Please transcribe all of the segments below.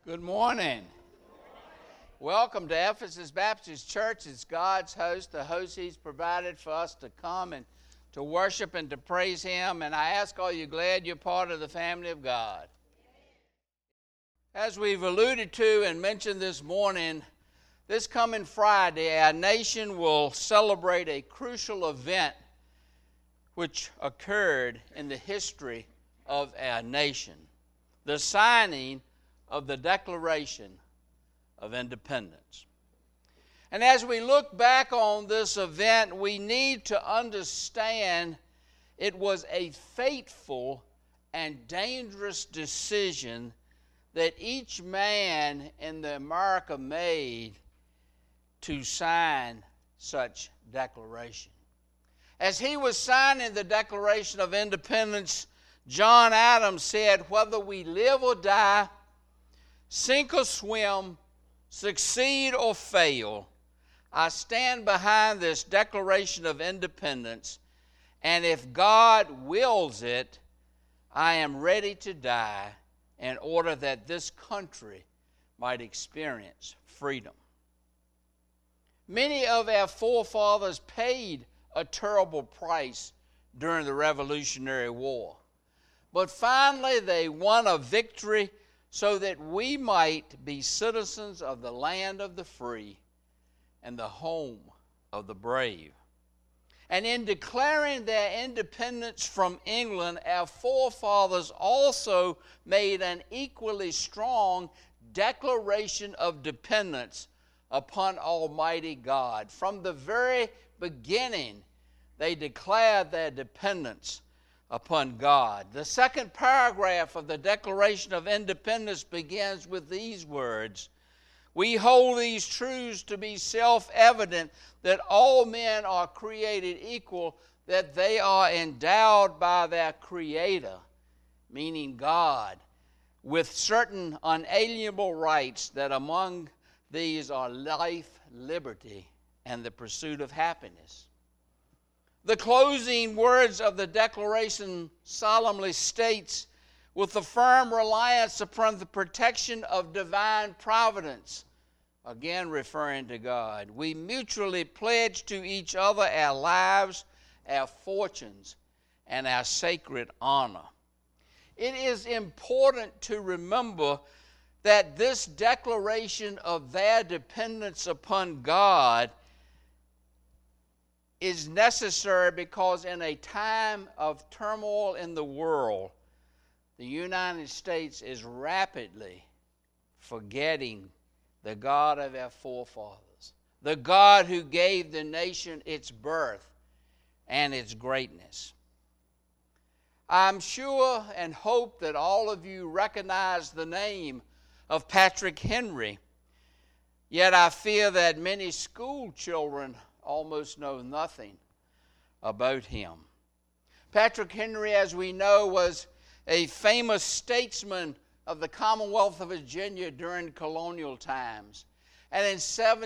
Good morning. Welcome to Ephesus Baptist Church. It's God's host, the host He's provided for us to come and to worship and to praise Him. And I ask, are you glad you're part of the family of God? As we've alluded to and mentioned this morning, this coming Friday, our nation will celebrate a crucial event which occurred in the history of our nation, the signing of the Declaration of Independence. And as we look back on this event, we need to understand it was a fateful and dangerous decision that each man in America made to sign such declaration. As he was signing the Declaration of Independence, John Adams said, "Whether we live or die, sink or swim, succeed or fail, I stand behind this Declaration of Independence, and if God wills it, I am ready to die in order that this country might experience freedom." Many of our forefathers paid a terrible price during the Revolutionary War, but finally they won a victory so that we might be citizens of the land of the free and the home of the brave. And in declaring their independence from England, our forefathers also made an equally strong declaration of dependence upon Almighty God. From the very beginning, they declared their dependence upon God. The second paragraph of the Declaration of Independence begins with these words: "We hold these truths to be self-evident, that all men are created equal, that they are endowed by their Creator," meaning God, "with certain unalienable rights, that among these are life, liberty, and the pursuit of happiness." The closing words of the Declaration solemnly states, "With a firm reliance upon the protection of divine providence," again referring to God, "we mutually pledge to each other our lives, our fortunes, and our sacred honor." It is important to remember that this declaration of their dependence upon God is necessary because in a time of turmoil in the world, the United States is rapidly forgetting the God of our forefathers, the God who gave the nation its birth and its greatness. I'm sure and hope that all of you recognize the name of Patrick Henry, yet I fear that many school children almost know nothing about him. Patrick Henry, as we know, was a famous statesman of the Commonwealth of Virginia during colonial times. And in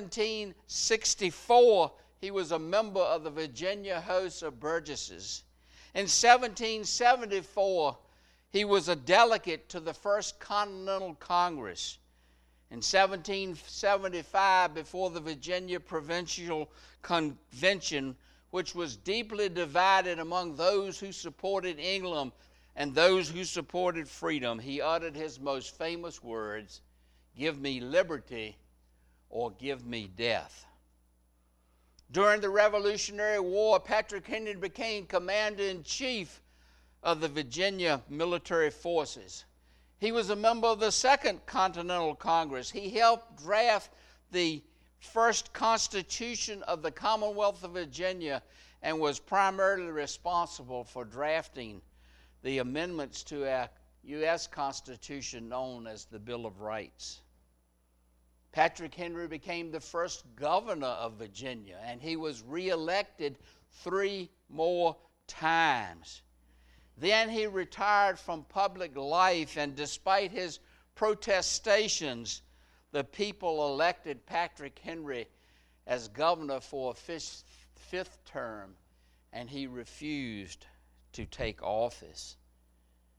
1764, he was a member of the Virginia House of Burgesses. In 1774, he was a delegate to the First Continental Congress. In 1775, before the Virginia Provincial Convention, which was deeply divided among those who supported England and those who supported freedom, he uttered his most famous words, "Give me liberty or give me death." During the Revolutionary War, Patrick Henry became commander-in-chief of the Virginia military forces. He was a member of the Second Continental Congress. He helped draft the first Constitution of the Commonwealth of Virginia and was primarily responsible for drafting the amendments to our U.S. Constitution known as the Bill of Rights. Patrick Henry became the first governor of Virginia, and he was reelected 3 more times. Then he retired from public life, and despite his protestations, the people elected Patrick Henry as governor for a fifth term, and he refused to take office.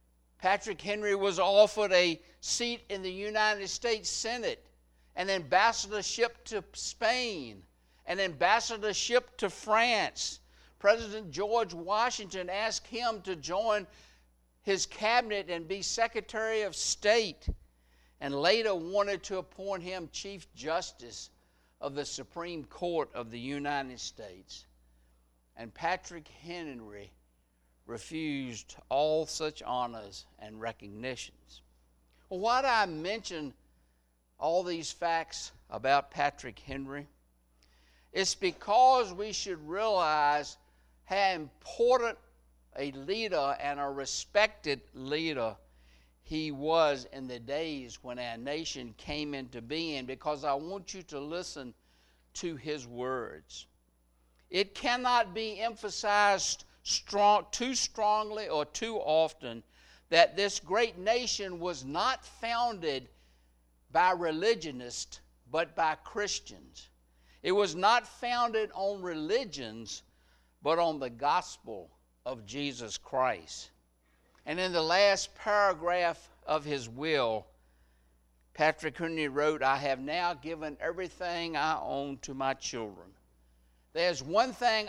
Patrick Henry was offered a seat in the United States Senate, an ambassadorship to Spain, an ambassadorship to France. President George Washington asked him to join his cabinet and be Secretary of State, and later wanted to appoint him Chief Justice of the Supreme Court of the United States. And Patrick Henry refused all such honors and recognitions. Well, why do I mention all these facts about Patrick Henry? It's because we should realize how important a leader and a respected leader he was in the days when our nation came into being, because I want you to listen to his words. It cannot be emphasized too strongly or too often that this great nation was not founded by religionists, but by Christians. It was not founded on religions, but on the gospel of Jesus Christ. And in the last paragraph of his will, Patrick Henry wrote, "I have now given everything I own to my children. There's one thing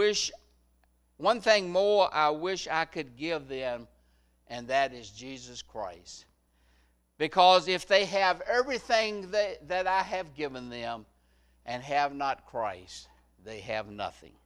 more I wish I could give them, and that is Jesus Christ. Because if they have everything that I have given them and have not Christ, they have nothing."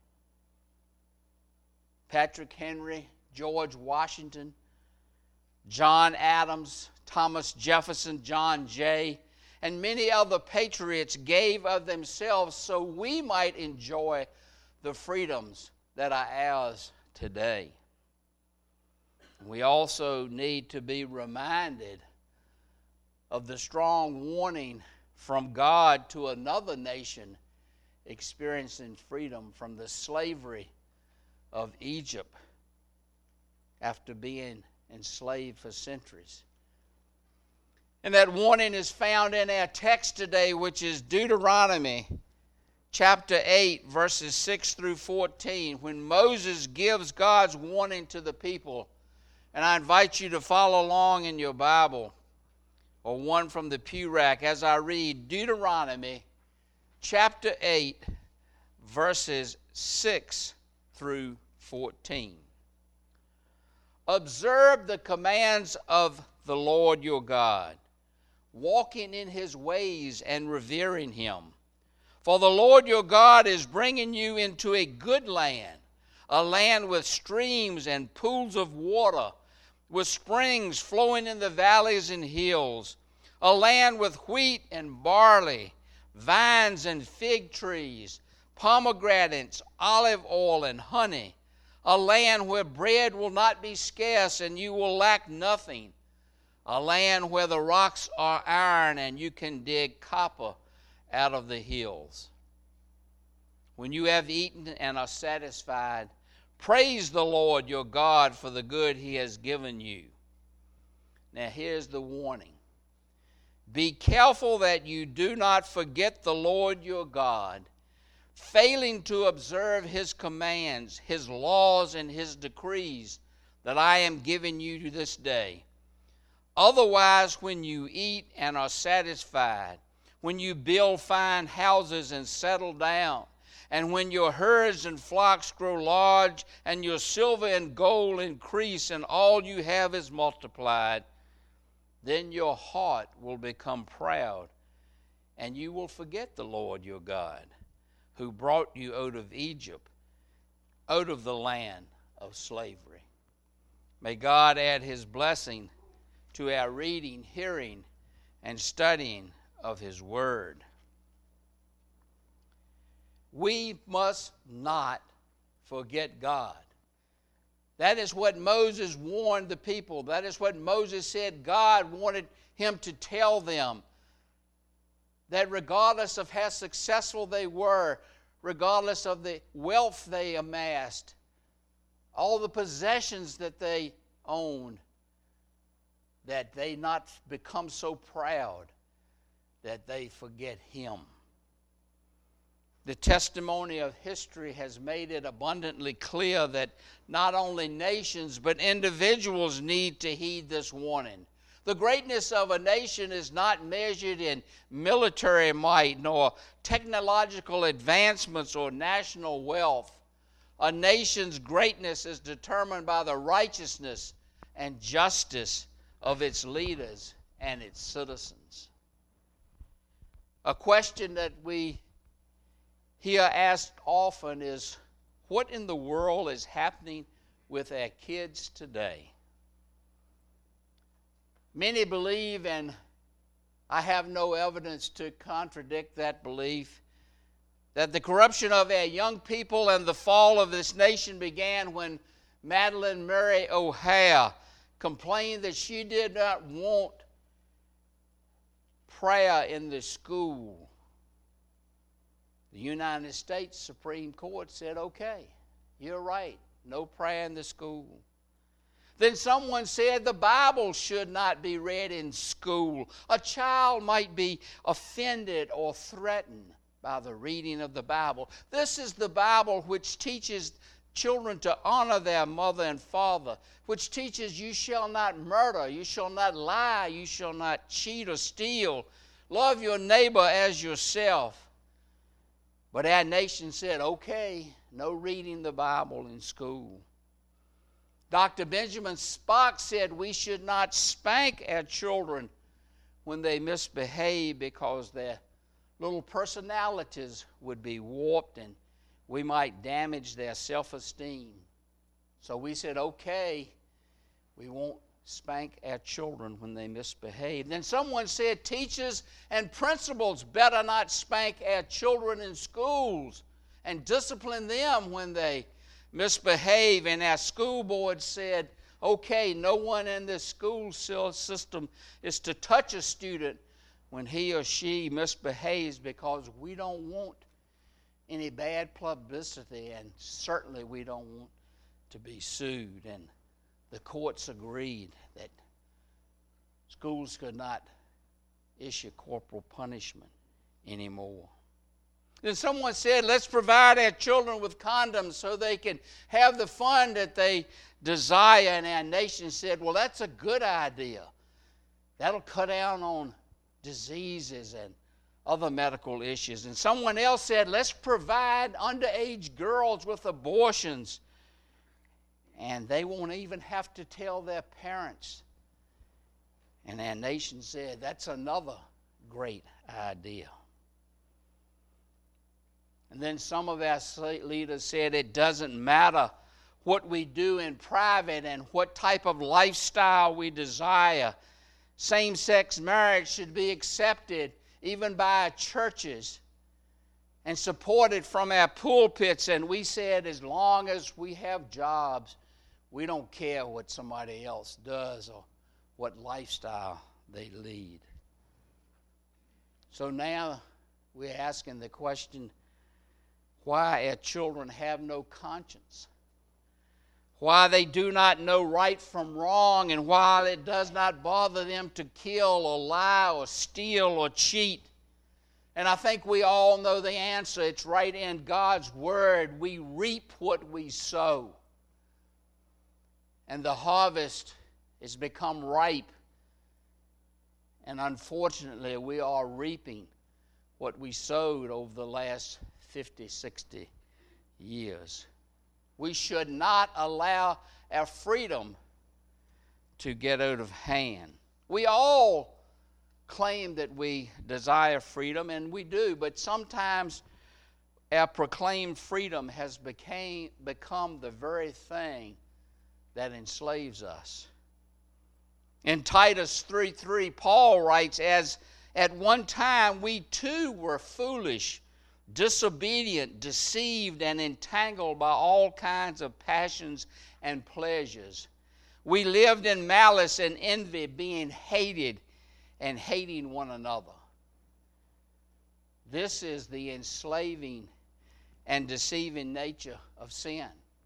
Patrick Henry, George Washington, John Adams, Thomas Jefferson, John Jay, and many other patriots gave of themselves so we might enjoy the freedoms that are ours today. We also need to be reminded of the strong warning from God to another nation experiencing freedom from the slavery of Egypt after being enslaved for centuries. And that warning is found in our text today, which is Deuteronomy chapter 8, verses 6 through 14, when Moses gives God's warning to the people. And I invite you to follow along in your Bible or one from the pew rack as I read Deuteronomy chapter 8, verses 6 through 14. "Observe the commands of the Lord your God, walking in his ways and revering him. For the Lord your God is bringing you into a good land, a land with streams and pools of water, with springs flowing in the valleys and hills, a land with wheat and barley, vines and fig trees, pomegranates, olive oil, and honey, a land where bread will not be scarce and you will lack nothing, a land where the rocks are iron and you can dig copper out of the hills. When you have eaten and are satisfied, praise the Lord your God for the good he has given you." Now here's the warning. "Be careful that you do not forget the Lord your God, failing to observe his commands, his laws, and his decrees that I am giving you this day. Otherwise, when you eat and are satisfied, when you build fine houses and settle down, and when your herds and flocks grow large, and your silver and gold increase, and all you have is multiplied, then your heart will become proud, and you will forget the Lord your God, who brought you out of Egypt, out of the land of slavery." May God add his blessing to our reading, hearing, and studying of his word. We must not forget God. That is what Moses warned the people. That is what Moses said God wanted him to tell them. That regardless of how successful they were, regardless of the wealth they amassed, all the possessions that they owned, that they not become so proud that they forget him. The testimony of history has made it abundantly clear that not only nations but individuals need to heed this warning. The greatness of a nation is not measured in military might, nor technological advancements or national wealth. A nation's greatness is determined by the righteousness and justice of its leaders and its citizens. A question that we hear asked often is, what in the world is happening with our kids today? Many believe, and I have no evidence to contradict that belief, that the corruption of our young people and the fall of this nation began when Madalyn Murray O'Hair complained that she did not want prayer in the school. The United States Supreme Court said, okay, you're right, no prayer in the school. Then someone said the Bible should not be read in school. A child might be offended or threatened by the reading of the Bible. This is the Bible which teaches children to honor their mother and father, which teaches you shall not murder, you shall not lie, you shall not cheat or steal. Love your neighbor as yourself. But our nation said, okay, no reading the Bible in school. Dr. Benjamin Spock said we should not spank our children when they misbehave because their little personalities would be warped and we might damage their self-esteem. So we said, okay, we won't spank our children when they misbehave. Then someone said teachers and principals better not spank our children in schools and discipline them when they misbehave. And our school board said, okay, no one in this school system is to touch a student when he or she misbehaves because we don't want any bad publicity, and certainly we don't want to be sued. And the courts agreed that schools could not issue corporal punishment anymore. Then someone said, let's provide our children with condoms so they can have the fun that they desire. And our nation said, well, that's a good idea. That'll cut down on diseases and other medical issues. And someone else said, let's provide underage girls with abortions. And they won't even have to tell their parents. And our nation said, that's another great idea. And then some of our leaders said it doesn't matter what we do in private and what type of lifestyle we desire. Same-sex marriage should be accepted even by our churches and supported from our pulpits. And we said as long as we have jobs, we don't care what somebody else does or what lifestyle they lead. So now we're asking the question, why our children have no conscience, why they do not know right from wrong, and why it does not bother them to kill or lie or steal or cheat. And I think we all know the answer. It's right in God's Word. We reap what we sow. And the harvest has become ripe. And unfortunately, we are reaping what we sowed over the last 50, 60 years. We should not allow our freedom to get out of hand. We all claim that we desire freedom, and we do, but sometimes our proclaimed freedom has become the very thing that enslaves us. In Titus 3:3, Paul writes, as at one time we too were foolish, disobedient, deceived, and entangled by all kinds of passions and pleasures. We lived in malice and envy, being hated and hating one another. This is the enslaving and deceiving nature of sin.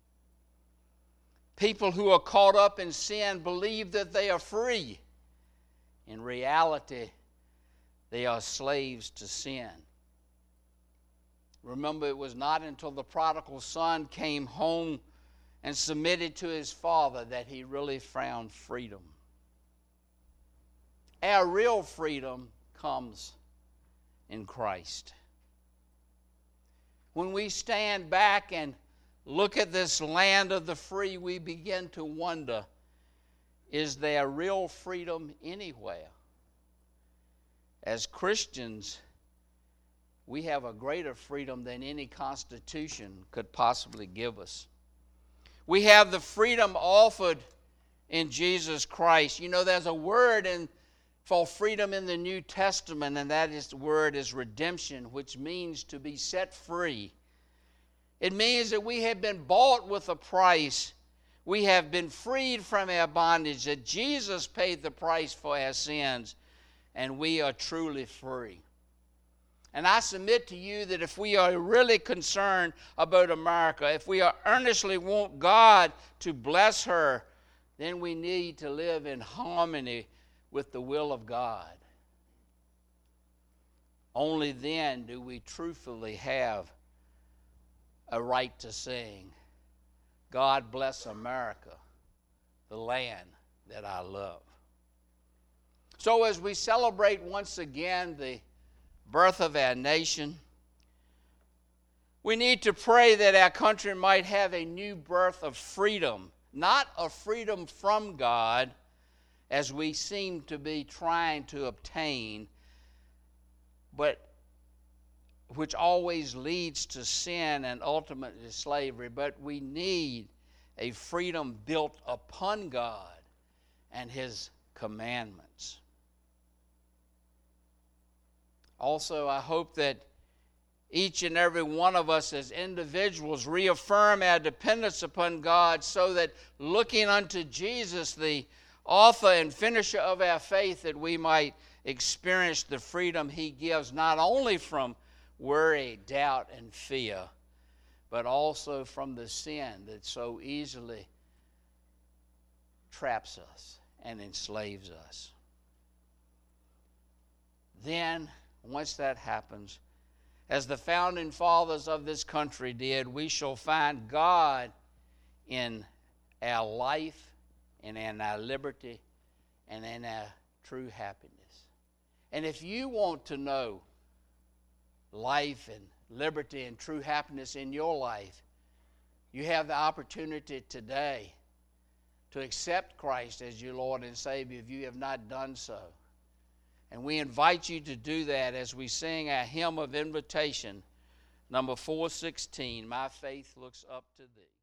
People who are caught up in sin believe that they are free. In reality, they are slaves to sin. Remember, it was not until the prodigal son came home and submitted to his father that he really found freedom. Our real freedom comes in Christ. When we stand back and look at this land of the free, we begin to wonder, is there real freedom anywhere? As Christians, we have a greater freedom than any constitution could possibly give us. We have the freedom offered in Jesus Christ. You know, there's a word for freedom in the New Testament, and the word is redemption, which means to be set free. It means that we have been bought with a price. We have been freed from our bondage, that Jesus paid the price for our sins, and we are truly free. And I submit to you that if we are really concerned about America, if we earnestly want God to bless her, then we need to live in harmony with the will of God. Only then do we truthfully have a right to sing, God bless America, the land that I love. So as we celebrate once again the birth of our nation, we need to pray that our country might have a new birth of freedom, not a freedom from God, as we seem to be trying to obtain, but which always leads to sin and ultimately slavery. But we need a freedom built upon God and His commandments. Also, I hope that each and every one of us as individuals reaffirm our dependence upon God, so that looking unto Jesus, the author and finisher of our faith, that we might experience the freedom He gives, not only from worry, doubt, and fear, but also from the sin that so easily traps us and enslaves us. Then, once that happens, as the founding fathers of this country did, we shall find God in our life, and in our liberty, and in our true happiness. And if you want to know life and liberty and true happiness in your life, you have the opportunity today to accept Christ as your Lord and Savior if you have not done so. And we invite you to do that as we sing our hymn of invitation, number 416, My Faith Looks Up to Thee.